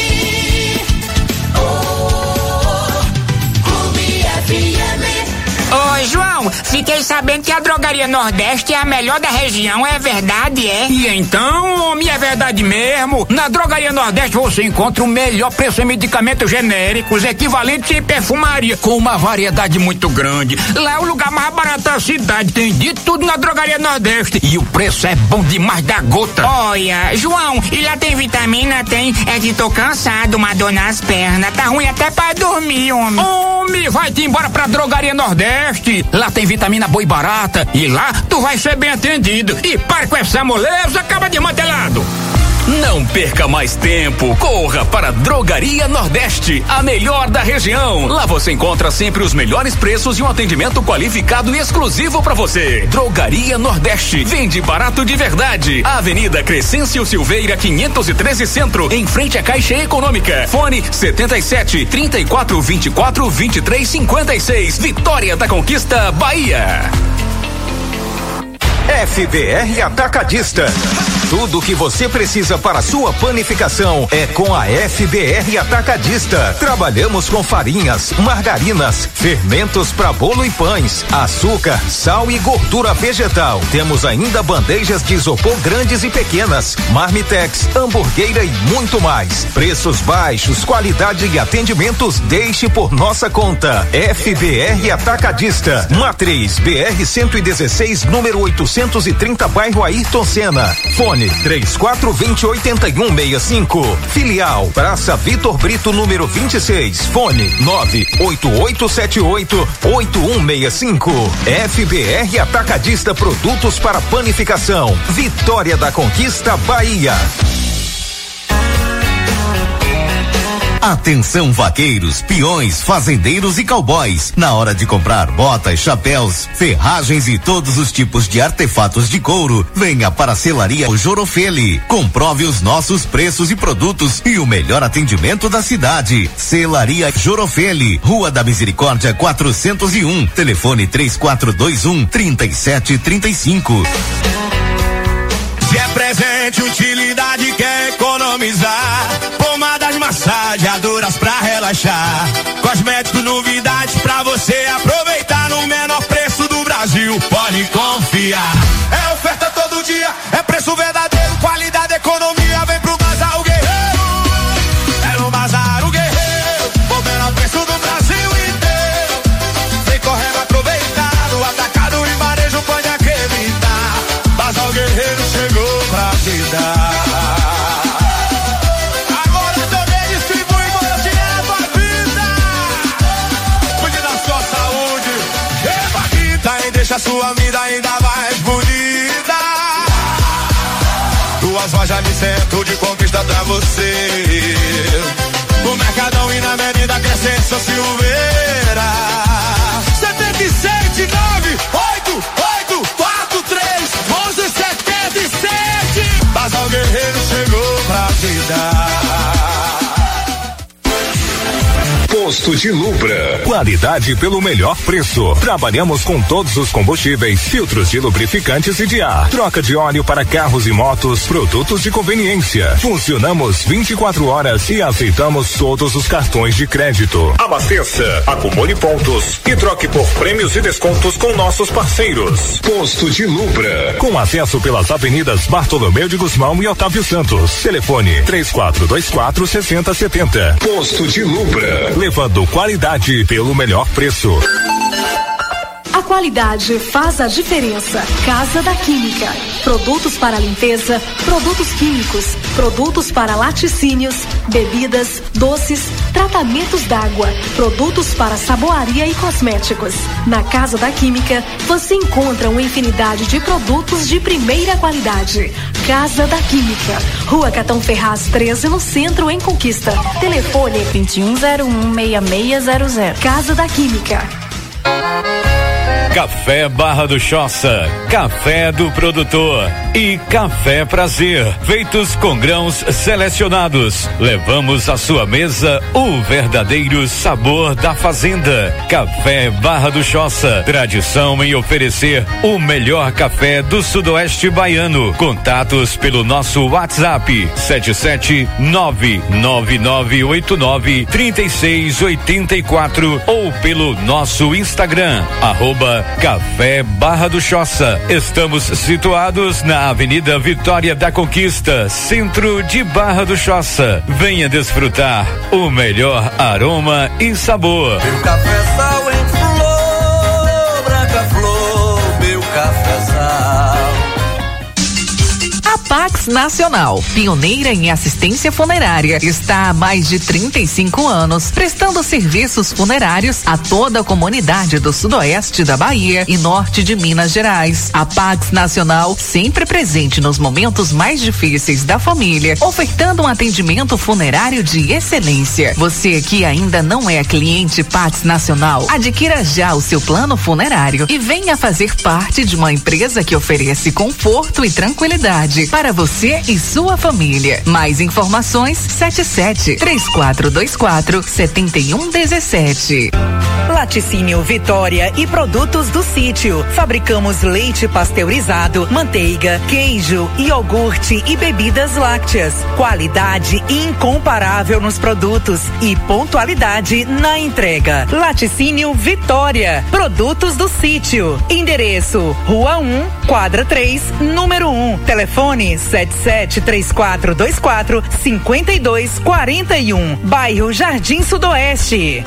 Oh, Clube FM. Oi, João, fiquei sabendo que a Drogaria Nordeste é a melhor da região, é verdade, é? E então, homem, é verdade mesmo. Na Drogaria Nordeste você encontra o melhor preço em medicamentos genéricos, equivalentes em perfumaria, com uma variedade muito grande. Lá é o lugar mais barato da cidade, tem de tudo na Drogaria Nordeste. E o preço é bom demais da gota. Olha, João, e lá tem vitamina? Tem. É que tô cansado, uma dor nas pernas, tá ruim até pra dormir, homem. Homem, vai-te embora pra Drogaria Nordeste. Lá tem vitamina vitamina boa e barata. E lá tu vai ser bem atendido. E para com essa moleza, acaba desmantelado. Não perca mais tempo, corra para Drogaria Nordeste, a melhor da região. Lá você encontra sempre os melhores preços e um atendimento qualificado e exclusivo para você. Drogaria Nordeste, vende barato de verdade. Avenida Crescêncio Silveira 513 Centro, em frente à Caixa Econômica. Fone 77 34 24 23 56. Vitória da Conquista, Bahia. FBR Atacadista. Tudo o que você precisa para sua panificação é com a FBR Atacadista. Trabalhamos com farinhas, margarinas, fermentos para bolo e pães, açúcar, sal e gordura vegetal. Temos ainda bandejas de isopor grandes e pequenas, marmitex, hamburgueira e muito mais. Preços baixos, qualidade e atendimentos, deixe por nossa conta. FBR Atacadista. Matriz BR 116, número 830, bairro Ayrton Senna. Fone 3420-8165. Filial Praça Vitor Brito, número 26. Fone 98878-8165. FBR Atacadista, produtos para panificação. Vitória da Conquista, Bahia. Atenção vaqueiros, peões, fazendeiros e cowboys. Na hora de comprar botas, chapéus, ferragens e todos os tipos de artefatos de couro, venha para a Selaria Jorofeli. Comprove os nossos preços e produtos e o melhor atendimento da cidade. Selaria Jorofeli, Rua da Misericórdia 401. Telefone 3421-3735. Se é presente, utilidade, quer economizar. Pomadas, massageadoras pra relaxar. Cosméticos, novidades pra você aproveitar no menor preço do Brasil. Pode confiar. É oferta todo dia, é preço verdadeiro, qualidade, economia. Vem pro Bazar o Guerreiro. É no Bazar o Guerreiro, o menor preço do Brasil inteiro. Vem correndo aproveitar, no atacado e varejo pode acreditar. Bazar o Guerreiro chegou pra te dar. Deixa a sua vida ainda mais bonita. Duas lojas de centro de conquista pra você. No Mercadão e na Avenida Crescêncio Silveira. 7798843177. Bazar Guerreiro chegou pra te dar. Posto de Lubra. Qualidade pelo melhor preço. Trabalhamos com todos os combustíveis, filtros de lubrificantes e de ar, troca de óleo para carros e motos, produtos de conveniência. Funcionamos 24 horas e aceitamos todos os cartões de crédito. Abasteça, acumule pontos e troque por prêmios e descontos com nossos parceiros. Posto de Lubra. Com acesso pelas avenidas Bartolomeu de Guzmão e Otávio Santos. Telefone 3424-6070. Posto de Lubra. Levando qualidade pelo melhor preço. A qualidade faz a diferença. Casa da Química. Produtos para limpeza, produtos químicos, produtos para laticínios, bebidas, doces, tratamentos d'água, produtos para saboaria e cosméticos. Na Casa da Química, você encontra uma infinidade de produtos de primeira qualidade. Casa da Química. Rua Catão Ferraz 13, no centro, em Conquista. Telefone 2101-6600. Casa da Química. Café Barra do Choça, café do produtor e Café Prazer, feitos com grãos selecionados. Levamos à sua mesa o verdadeiro sabor da fazenda. Café Barra do Choça, tradição em oferecer o melhor café do sudoeste baiano. Contatos pelo nosso WhatsApp 77999893684 ou pelo nosso Instagram @Café Barra do Choça. Estamos situados na Avenida Vitória da Conquista, centro de Barra do Choça. Venha desfrutar o melhor aroma e sabor. Meu cafezal em flor, branca flor, meu cafezal. A Pax Pax Nacional, pioneira em assistência funerária, está há mais de 35 anos, prestando serviços funerários a toda a comunidade do sudoeste da Bahia e norte de Minas Gerais. A Pax Nacional, sempre presente nos momentos mais difíceis da família, ofertando um atendimento funerário de excelência. Você que ainda não é cliente Pax Nacional, adquira já o seu plano funerário e venha fazer parte de uma empresa que oferece conforto e tranquilidade para você e sua família. Mais informações 77-3424-7117. Laticínio Vitória e produtos do sítio. Fabricamos leite pasteurizado, manteiga, queijo, iogurte e bebidas lácteas. Qualidade incomparável nos produtos e pontualidade na entrega. Laticínio Vitória, produtos do sítio. Endereço: Rua 1, quadra 3, número 1. Telefone 77-3424-5241. Bairro Jardim Sudoeste.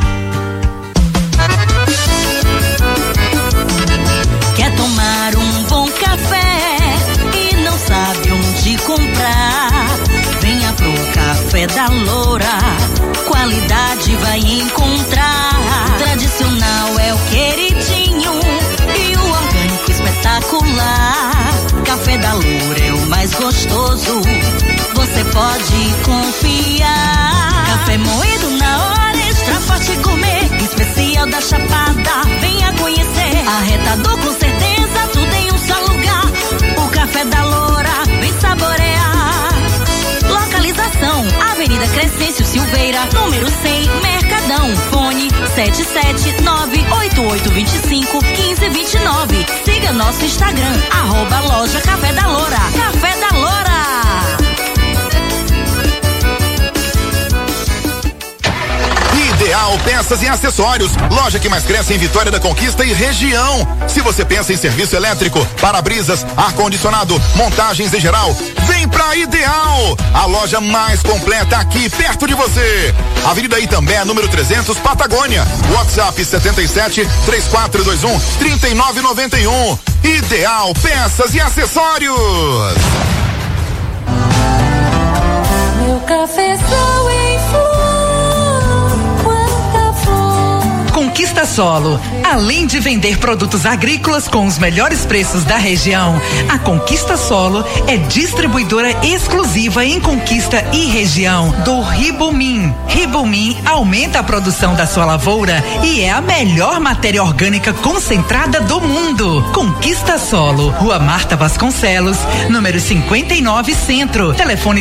Quer tomar um bom café e não sabe onde comprar? Venha pro Café da Loura, qualidade vai encontrar. Tradicional é o queridinho e o orgânico espetacular. Café da Loura é o mais gostoso, você pode confiar. Café moído na hora, extra forte gourmet, especial da Chapada, venha conhecer. Arretador com certeza, tudo em um só lugar. O Café da Loura, vem saborear. Localização: Avenida Crescêncio Silveira, número 100, Mercadão. Fone 77988251529. Siga nosso Instagram, @loja Café da Loura. Café da Loura. Ideal Peças e Acessórios, loja que mais cresce em Vitória da Conquista e região. Se você pensa em serviço elétrico, para-brisas, ar-condicionado, montagens em geral, vem pra Ideal, a loja mais completa aqui perto de você. Avenida Itambé, número 300, Patagônia. WhatsApp 77-3421-3991. Ideal Peças e Acessórios. Meu cafezão em flor. Conquista Solo. Além de vender produtos agrícolas com os melhores preços da região, a Conquista Solo é distribuidora exclusiva em Conquista e região do Ribumim. Ribumim aumenta a produção da sua lavoura e é a melhor matéria orgânica concentrada do mundo. Conquista Solo, Rua Marta Vasconcelos, número 59 Centro. Telefone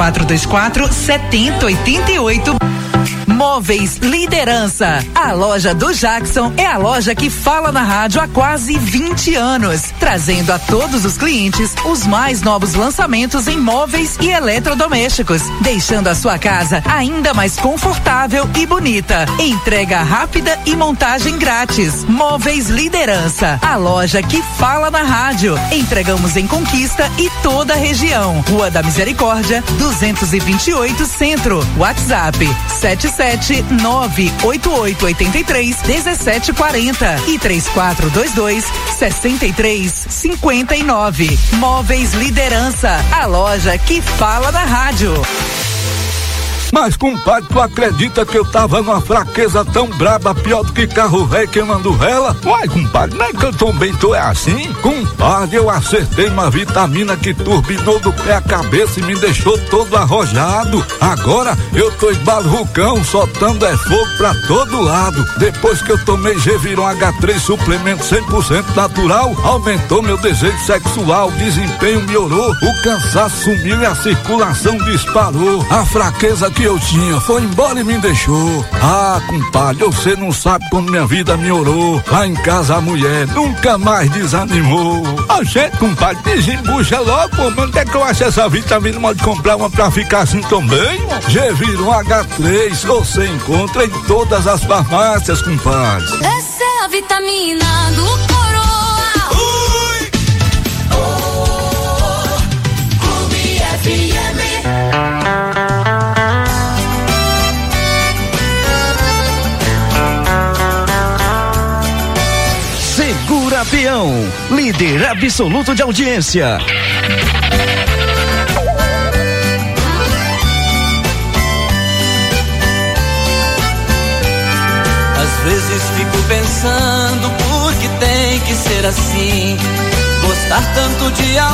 3424-7088. Móveis Liderança. A loja do Jackson é a loja que fala na rádio há quase 20 anos, trazendo a todos os clientes os mais novos lançamentos em móveis e eletrodomésticos, deixando a sua casa ainda mais confortável e bonita. Entrega rápida e montagem grátis. Móveis Liderança, a loja que fala na rádio. Entregamos em Conquista e toda a região. Rua da Misericórdia, 228 Centro. WhatsApp 77988831740 e 3422-6359. Móveis Liderança, a loja que fala na rádio. Mas, compadre, tu acredita que eu tava numa fraqueza tão braba, pior do que carro velho queimando vela? Uai, compadre, não é que eu também tô assim? Compadre, eu acertei uma vitamina que turbinou do pé à cabeça e me deixou todo arrojado. Agora eu tô embalucão, soltando fogo pra todo lado. Depois que eu tomei Geviron H3 suplemento 100% natural, aumentou meu desejo sexual, o desempenho melhorou, o cansaço sumiu e a circulação disparou. A fraqueza que eu tinha foi embora e me deixou. Ah, compadre, você não sabe como minha vida melhorou. Lá em casa a mulher nunca mais desanimou. A gente, compadre, desembucha logo, pô, onde é que eu acho essa vitamina? Pode comprar uma pra ficar assim também? Geviron H3, você encontra em todas as farmácias, compadre. Essa é a vitamina do Coroa. Ui! Clube FM. Peão, líder absoluto de audiência. pensando por que tem que ser assim. Gostar tanto de